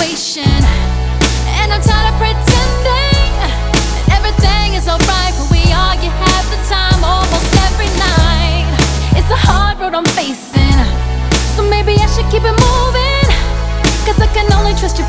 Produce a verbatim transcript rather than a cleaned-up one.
situation, and I'm tired of pretending that everything is alright when we argue half the time, almost every night. It's a hard road I'm facing, so maybe I should keep it moving, 'cause I can only trust you.